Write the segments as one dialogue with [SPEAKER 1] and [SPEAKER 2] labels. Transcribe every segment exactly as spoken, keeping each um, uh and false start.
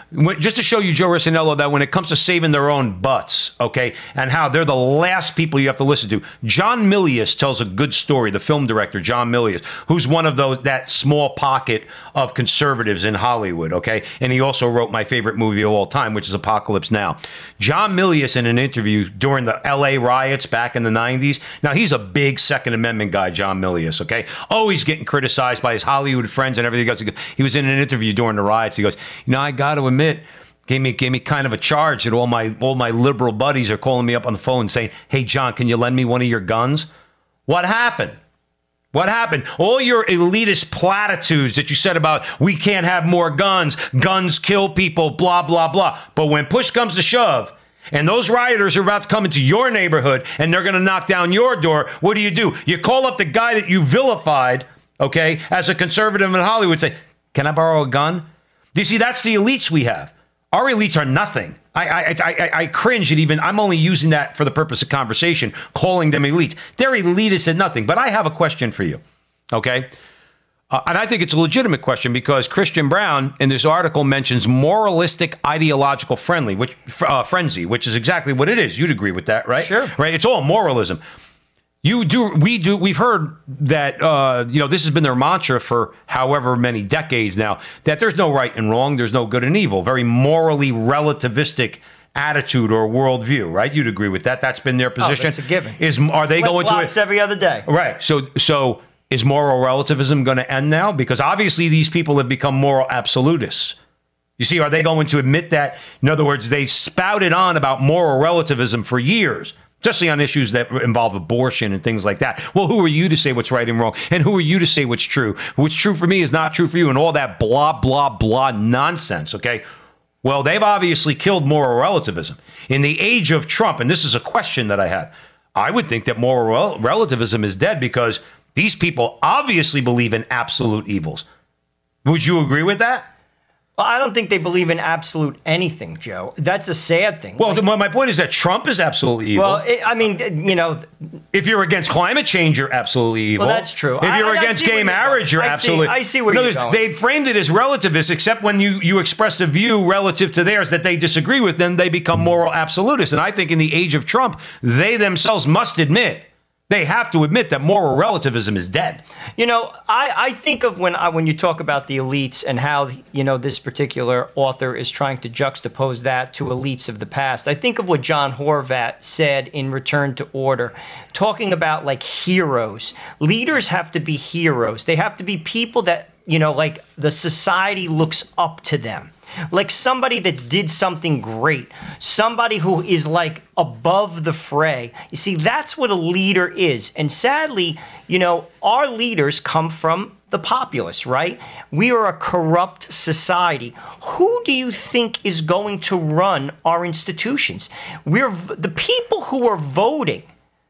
[SPEAKER 1] when, just to show you, Joe Rissanello, that when it comes to saving their own butts, okay, and how they're the last people you have to listen to. John Milius tells a good story, the film director, John Milius, who's one of those, that small pocket of conservatives in Hollywood, okay? And he also wrote my favorite movie of all time, which is Apocalypse Now. John Milius, in an interview during the L A riots back in the nineties, now he's a big Second Amendment guy, John Milius, okay? Always getting criticized by his Hollywood friends and everything else. He was in an interview during the riots. He goes, you know, I got to admit, gave me gave me kind of a charge that all my all my liberal buddies are calling me up on the phone saying, hey, John, can you lend me one of your guns? What happened? What happened? All your elitist platitudes that you said about we can't have more guns, guns kill people, blah, blah, blah. But when push comes to shove, and those rioters are about to come into your neighborhood and they're going to knock down your door, what do you do? You call up the guy that you vilified, okay, as a conservative in Hollywood, say, can I borrow a gun? Do you see, that's the elites we have. Our elites are nothing. I, I, I, I cringe at even, I'm only using that for the purpose of conversation, calling them elites. They're elitists at nothing. But I have a question for you, okay? Uh, and I think it's a legitimate question because Christian Brown in this article mentions moralistic ideological friendly, which uh, frenzy, which is exactly what it is. You'd agree with that, right?
[SPEAKER 2] Sure.
[SPEAKER 1] Right? It's all moralism. You do, we do, we've heard that, uh, you know, this has been their mantra for however many decades now, that there's no right and wrong, there's no good and evil, very morally relativistic attitude or worldview, right? You'd agree with that. That's been their position.
[SPEAKER 2] Oh, that's a given.
[SPEAKER 1] Is, are they going to it?
[SPEAKER 2] every other day.
[SPEAKER 1] Right. So, so is moral relativism going to end now? Because obviously these people have become moral absolutists. You see, are they going to admit that? In other words, they spouted on about moral relativism for years, especially on issues that involve abortion and things like that. Well, who are you to say what's right and wrong? And who are you to say what's true? What's true for me is not true for you, and all that blah, blah, blah nonsense, okay? Well, they've obviously killed moral relativism. In the age of Trump, and this is a question that I have, I would think that moral rel- relativism is dead because these people obviously believe in absolute evils. Would you agree with that?
[SPEAKER 2] Well, I don't think they believe in absolute anything, Joe. That's a sad thing.
[SPEAKER 1] Well,
[SPEAKER 2] like,
[SPEAKER 1] my point is that Trump is absolutely evil.
[SPEAKER 2] Well, it, I mean, you know.
[SPEAKER 1] If you're against climate change, you're absolutely evil.
[SPEAKER 2] Well, that's true.
[SPEAKER 1] If you're
[SPEAKER 2] I, I,
[SPEAKER 1] against
[SPEAKER 2] I
[SPEAKER 1] gay marriage, you're
[SPEAKER 2] I
[SPEAKER 1] absolutely...
[SPEAKER 2] See, I see where
[SPEAKER 1] no,
[SPEAKER 2] you're going.
[SPEAKER 1] They framed it as relativist, except when you, you express a view relative to theirs that they disagree with, then they become moral absolutists. And I think in the age of Trump, they themselves must admit, they have to admit that moral relativism is dead.
[SPEAKER 2] You know, I, I think of when I, when you talk about the elites and how, you know, this particular author is trying to juxtapose that to elites of the past. I think of what John Horvat said in Return to Order, talking about like heroes. Leaders have to be heroes. They have to be people that, you know, like the society looks up to them. Like somebody that did something great, somebody who is like above the fray. You see, that's what a leader is. And sadly, you know, our leaders come from the populace, right? We are a corrupt society. Who do you think is going to run our institutions? We're the people who are voting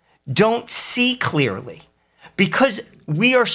[SPEAKER 2] don't see clearly because we are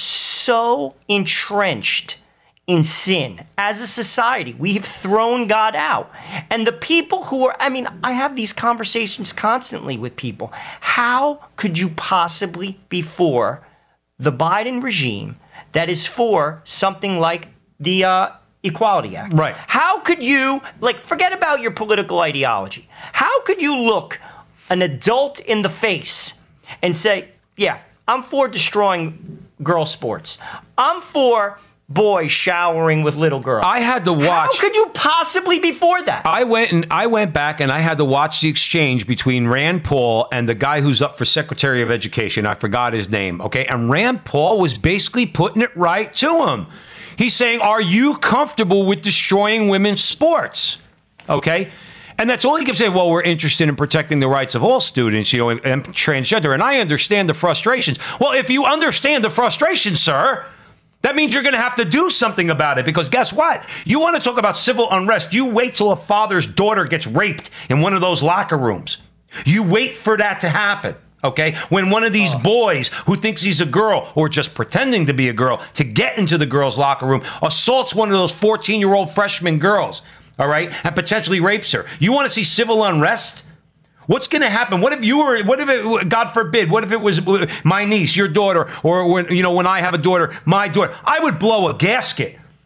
[SPEAKER 2] so entrenched in sin as a society. We have thrown God out. And the people who are, I mean, I have these conversations constantly with people. How could you possibly be for the Biden regime that is for something like the uh, Equality Act?
[SPEAKER 1] Right.
[SPEAKER 2] How could you, like, forget about your political ideology. How could you look an adult in the face and say, yeah, I'm for destroying girl sports. I'm for boys showering with little girls.
[SPEAKER 1] I had to watch.
[SPEAKER 2] How could you possibly be for that?
[SPEAKER 1] I went and I went back and I had to watch the exchange between Rand Paul and the guy who's up for Secretary of Education. I forgot his name. Okay. And Rand Paul was basically putting it right to him. He's saying, are you comfortable with destroying women's sports? Okay. And that's all he kept saying. Well, we're interested in protecting the rights of all students, you know, and, and transgender. And I understand the frustrations. Well, if you understand the frustrations, sir, that means you're going to have to do something about it, because guess what? You want to talk about civil unrest. You wait till a father's daughter gets raped in one of those locker rooms. You wait for that to happen, okay? When one of these oh. boys who thinks he's a girl or just pretending to be a girl to get into the girl's locker room assaults one of those fourteen-year-old freshman girls, all right, and potentially rapes her. You want to see civil unrest? What's going to happen? What if you were, what if it, God forbid, what if it was my niece, your daughter, or when, you know, when I have a daughter, my daughter, I would blow a gasket.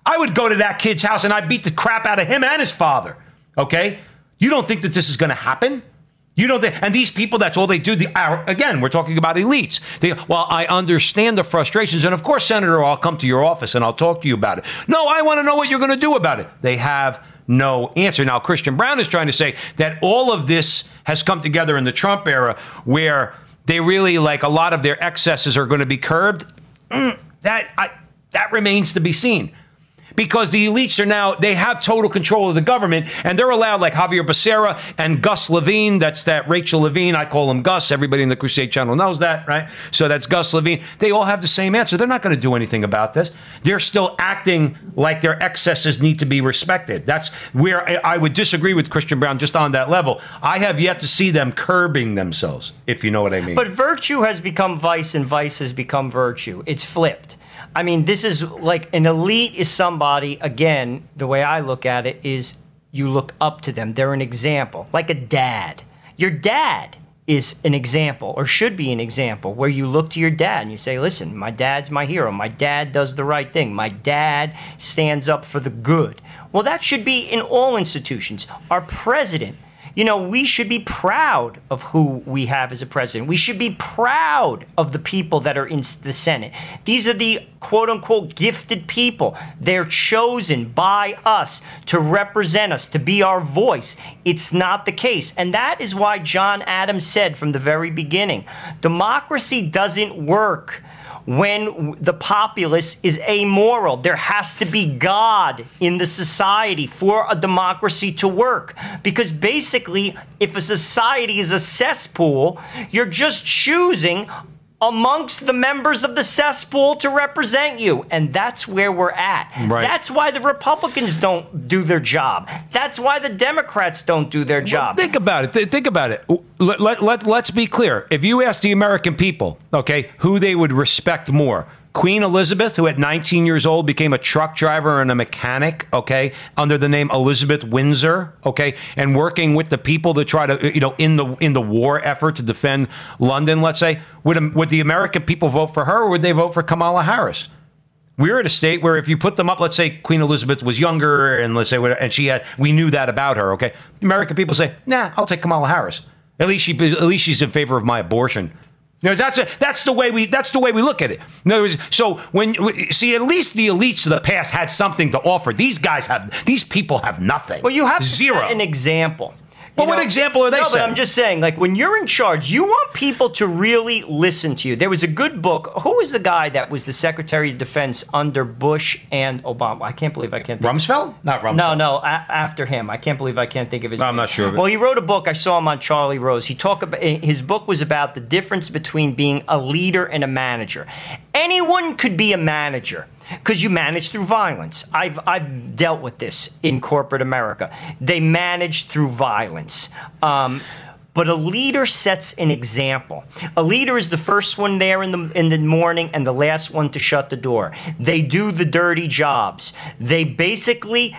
[SPEAKER 1] I would go to that kid's house and I'd beat the crap out of him and his father. Okay? You don't think that this is going to happen? You don't think, and these people, that's all they do. The our, again, we're talking about elites. They, well, I understand the frustrations, and of course, Senator, I'll come to your office and I'll talk to you about it. No, I want to know what you're going to do about it. They have no answer. Now, Christian Brown is trying to say that all of this has come together in the Trump era, where they really, like, a lot of their excesses are going to be curbed. Mm, that I, that remains to be seen. Because the elites are now, they have total control of the government, and they're allowed, like Javier Becerra and Gus Levine, that's that Rachel Levine, I call him Gus, everybody in the Crusade Channel knows that, right? So that's Gus Levine. They all have the same answer. They're not going to do anything about this. They're still acting like their excesses need to be respected. That's where I, I would disagree with Christian Brown just on that level. I have yet to see them curbing themselves, if you know what I mean.
[SPEAKER 2] But virtue has become vice, and vice has become virtue. It's flipped. I mean, this is like an elite is somebody, again, the way I look at it is you look up to them. They're an example, like a dad. Your dad is an example, or should be an example, where you look to your dad and you say, listen, my dad's my hero. My dad does the right thing. My dad stands up for the good. Well, that should be in all institutions. Our president, you know, we should be proud of who we have as a president. We should be proud of the people that are in the Senate. These are the quote-unquote gifted people. They're chosen by us to represent us, to be our voice. It's not the case. And that is why John Adams said from the very beginning, democracy doesn't work when the populace is amoral. There has to be God in the society for a democracy to work. Because basically, if a society is a cesspool, you're just choosing amongst the members of the cesspool to represent you. And that's where we're at.
[SPEAKER 1] Right.
[SPEAKER 2] That's why the Republicans don't do their job. That's why the Democrats don't do their job.
[SPEAKER 1] Well, think about it. Th- think about it. Let, let, let, let's be clear. If you ask the American people, okay, who they would respect more, Queen Elizabeth, who at nineteen years old became a truck driver and a mechanic, okay, under the name Elizabeth Windsor, okay, and working with the people to try to, you know, in the in the war effort to defend London, let's say, would, would the American people vote for her, or would they vote for Kamala Harris? We're at a state where if you put them up, let's say Queen Elizabeth was younger, and let's say, and she had, we knew that about her, okay, the American people say, nah, I'll take Kamala Harris. At least she, at least she's in favor of my abortion. You know, that's a, that's the way we that's the way we look at it. In other words, so when see, at least the elites of the past had something to offer. These guys have these people have nothing.
[SPEAKER 2] Well, you have to
[SPEAKER 1] zero.
[SPEAKER 2] set an example.
[SPEAKER 1] Well, what example are they
[SPEAKER 2] No,
[SPEAKER 1] setting?
[SPEAKER 2] but I'm just saying, like, when you're in charge, you want people to really listen to you. There was a good book. Who was the guy that was the Secretary of Defense under Bush and Obama? I can't believe I can't think.
[SPEAKER 1] Rumsfeld? Not Rumsfeld.
[SPEAKER 2] No, no, a- after him. I can't believe I can't think of his
[SPEAKER 1] No,
[SPEAKER 2] name.
[SPEAKER 1] I'm not sure of it.
[SPEAKER 2] Well, he wrote a book. I saw him on Charlie Rose. He talked about his book was about the difference between being a leader and a manager. Anyone could be a manager, because you manage through violence. I've I've dealt with this in corporate America. They manage through violence. Um, but a leader sets an example. A leader is the first one there in the in the morning and the last one to shut the door. They do the dirty jobs. They basically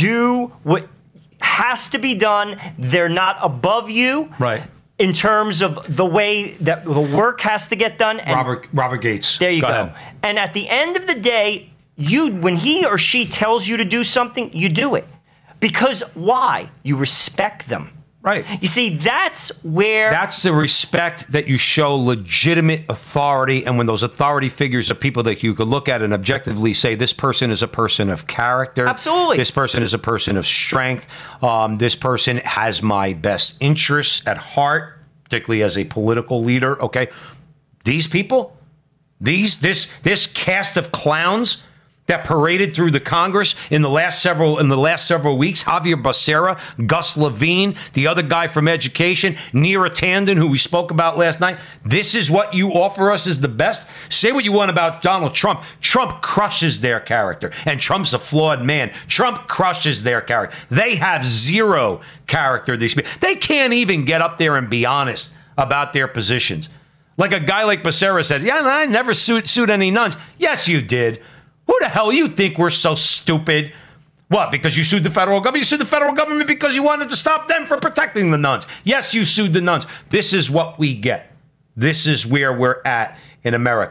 [SPEAKER 2] do what has to be done. They're not above you.
[SPEAKER 1] Right.
[SPEAKER 2] In terms of the way that the work has to get done. And
[SPEAKER 1] Robert Robert Gates.
[SPEAKER 2] there you
[SPEAKER 1] go.
[SPEAKER 2] go.
[SPEAKER 1] ahead.
[SPEAKER 2] And at the end of the day, you when he or she tells you to do something, you do it. Because why? You respect them.
[SPEAKER 1] Right.
[SPEAKER 2] You see, that's where
[SPEAKER 1] That's the respect that you show legitimate authority, and when those authority figures are people that you could look at and objectively say, this person is a person of character.
[SPEAKER 2] Absolutely.
[SPEAKER 1] This person is a person of strength. Um, this person has my best interests at heart, particularly as a political leader. Okay. These people, these this this cast of clowns that paraded through the Congress in the last several in the last several weeks, Javier Becerra, Gus Levine, the other guy from education, Neera Tanden, who we spoke about last night. This is what you offer us as the best? Say what you want about Donald Trump. Trump crushes their character, and Trump's a flawed man. Trump crushes their character. They have zero character. These people. They can't even get up there and be honest about their positions. Like a guy like Becerra said, yeah, I never sued, sued any nuns. Yes, you did. Who the hell you think we're so stupid? What, because you sued the federal government? You sued the federal government because you wanted to stop them from protecting the nuns. Yes, you sued the nuns. This is what we get. This is where we're at in America.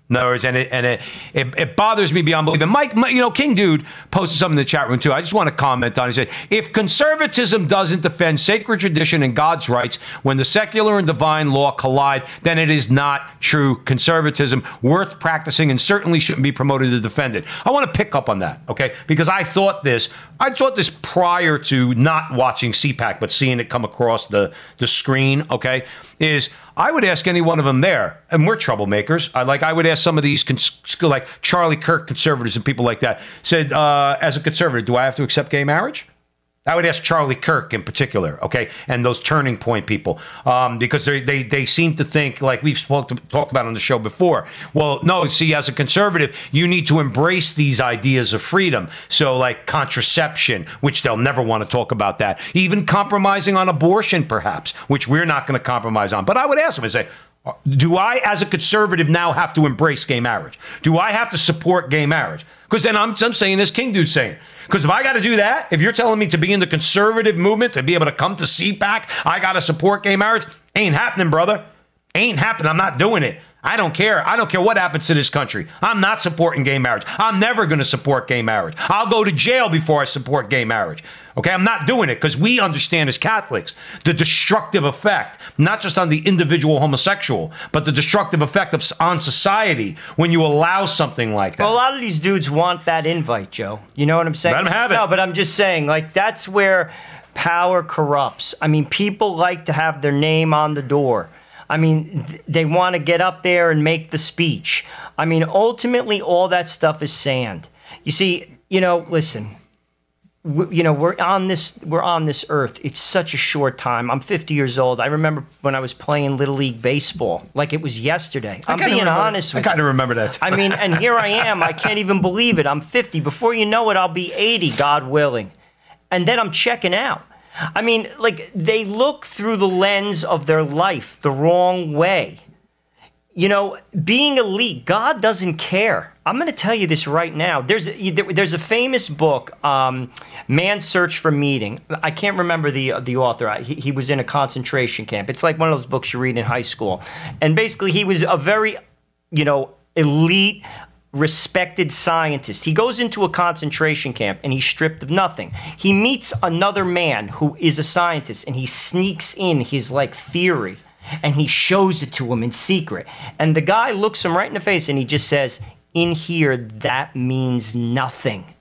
[SPEAKER 1] In other words, and it and it, it, it bothers me beyond belief. And Mike, you know, King Dude posted something in the chat room too. I just want to comment on it. He said, if conservatism doesn't defend sacred tradition and God's rights when the secular and divine law collide, then it is not true conservatism worth practicing and certainly shouldn't be promoted to defend it. I want to pick up on that, okay? Because I thought this, I thought this prior to not watching C PAC, but seeing it come across the, the screen, okay, is I would ask any one of them there, and we're troublemakers. I like I would ask some of these, cons- like Charlie Kirk conservatives and people like that, said, uh, as a conservative, do I have to accept gay marriage? I would ask Charlie Kirk in particular, okay, and those Turning Point people, um, because they, they they seem to think, like we've spoke to, talked about on the show before, well, no, see, as a conservative, you need to embrace these ideas of freedom. So, like contraception, which they'll never want to talk about that. Even compromising on abortion, perhaps, which we're not going to compromise on. But I would ask them and say, do I, as a conservative, now have to embrace gay marriage? Do I have to support gay marriage? Because then I'm, I'm saying this, King Dude's saying. Because if I got to do that, if you're telling me to be in the conservative movement, to be able to come to C PAC, I got to support gay marriage, ain't happening, brother. Ain't happening. I'm not doing it. I don't care. I don't care what happens to this country. I'm not supporting gay marriage. I'm never going to support gay marriage. I'll go to jail before I support gay marriage. Okay, I'm not doing it because we understand as Catholics the destructive effect, not just on the individual homosexual, but the destructive effect of on society when you allow something like that.
[SPEAKER 2] Well, a lot of these dudes want that invite, Joe. You know what I'm saying?
[SPEAKER 1] Let them have it.
[SPEAKER 2] No, but I'm just saying, like, that's where power corrupts. I mean, people like to have their name on the door. I mean, th- they want to get up there and make the speech. I mean, ultimately, all that stuff is sand. You see, you know, listen, we, you know, we're on this, we're on this earth. It's such a short time. I'm fifty years old. I remember when I was playing Little League Baseball, like it was yesterday. I'm being
[SPEAKER 1] remember,
[SPEAKER 2] honest with you.
[SPEAKER 1] I kind of remember that.
[SPEAKER 2] I mean, and here I am. I can't even believe it. I'm fifty. Before you know it, I'll be eighty, God willing. And then I'm checking out. I mean, like, they look through the lens of their life the wrong way. You know, being elite, God doesn't care. I'm going to tell you this right now. There's a, there's a famous book, um, Man's Search for Meaning. I can't remember the the author. He, he was in a concentration camp. It's like one of those books you read in high school. And basically, he was a very, you know, elite, respected scientist. He goes into a concentration camp and he's stripped of nothing. He meets another man who is a scientist and he sneaks in his like theory and he shows it to him in secret. And the guy looks him right in the face and he just says, in here, that means nothing.